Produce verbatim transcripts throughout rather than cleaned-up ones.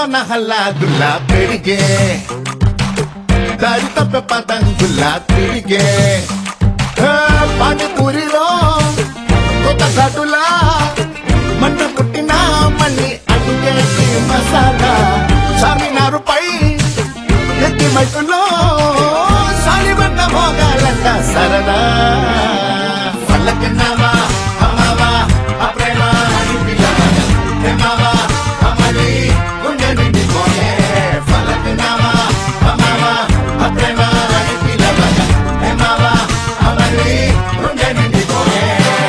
లోన హల్లాగుల్లా పెరిగే దారి తప్ప పతంగుల్లా తిరిగే పానీపూరిలో కొత్త ఘాటులా మంట పుట్టిన మళ్ళీ అడిగేసి మసాలా చామినారుపై ఎత్తి మైకులో సాలిబండ మోగాలంట సరదా పల్లకిన్నావా అమ్మావా అప్రేమ ప్రేమావా అమ్మడి గుండె నుండి పోయే పల్లకిన్నావా అమ్మావా అప్రేమ ప్రేమావా అమ్మడి గుండె నుండి పోయే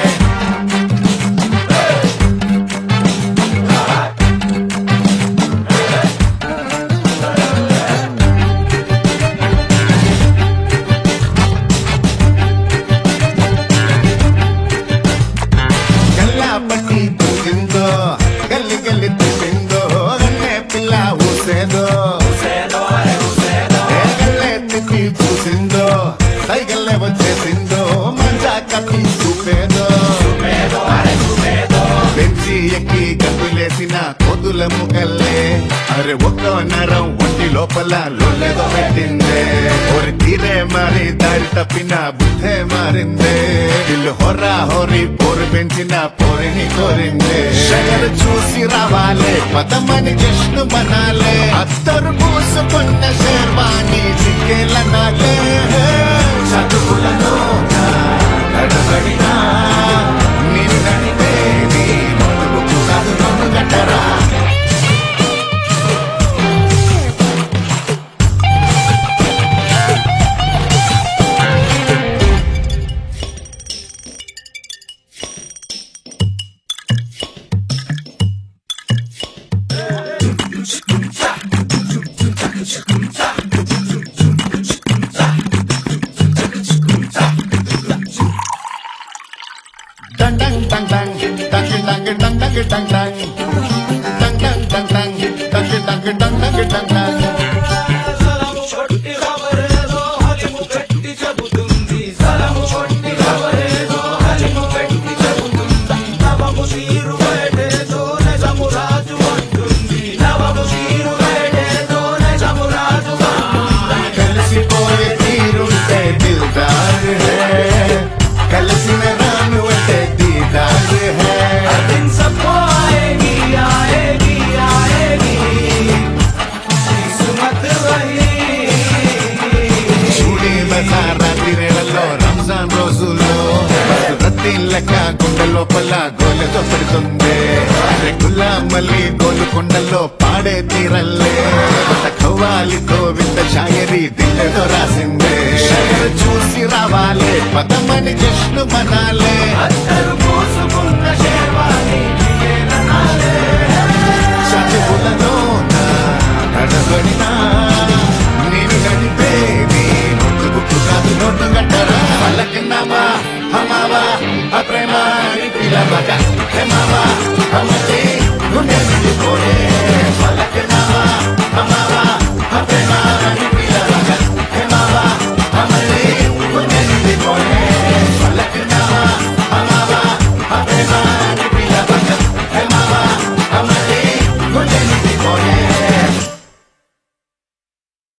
పట్టి పూసిందో గల్లి గల్లి తిప్పిందో అన్నే పిల్ల ఊసేదో గల్లే తిప్పి పూసిందో సైగల్లే వచ్చేసిందో మంచా కప్పి చూపేదో పెంచి ఎక్కి గంతులేసిన కొద్దుల ముగల్లే అరే ఒక్క నరం ఒంటి లోపల లొల్లేదో పెట్టిందే ఒరి తీరే మారి దారి తప్పిన బుద్ధే మారిందే ఇల్లు హొర్రా హోరి పోరు పెంచిన పోరిని కోరిందే షగరు చూసి రావాలే పదమని జష్ను మనాలే అత్తరు పూసుకున్న శర్వాణి చిక్కేలనాలే చదువులను నడబడినా నేను నడిపే నీ నడుగు కాదు నన్ను గట్టరా Dang dang dang dang dang dang dang dang dang dang dang dang dang dang dang dang dang dang dang dang సలము కొట్టి రవరేదో హలిము పెట్టి చెబుతుంది సలము కొట్టి రవరేదో హలిము పెట్టి చెబుతుంది నవము తీరు వేటేదో నిజము రాజు అంటుంది నవము తీరు వేటేదో నిజము రాజు అంటుంది కలిసిపోయే తీరుంటే దిల్దార్ హై కలిసిన రాను అంటే దీదార్ హై दिन सबको आएगी आएगी आएगी किस्मत वही చూడి బజారా తిరేళ్ళలో రంజాన్ రోజుల్లో రద్దీ లెక్క గుండె లోపల గోలెతో పెడుతుంది రెగ్గుల మళ్ళీ గోలుకొండల్లో పాడే తీరల్లే కొత్త ఖవ్వాలితో వింత షాయరీ దిల్లెతో రాసిందే షాయరు చూసి రావాలే పదమని జష్ను మనాలే అత్తరు పోసుకున్న శర్వాణి ప్రియేలనాలే చదువులను నడబడినా నేను నడిపే నీ నోటు గుట్టు కాదు నోటు గట్టరా పల్లకిన్నామా అమ్మావా అప్రేమ పిలవగా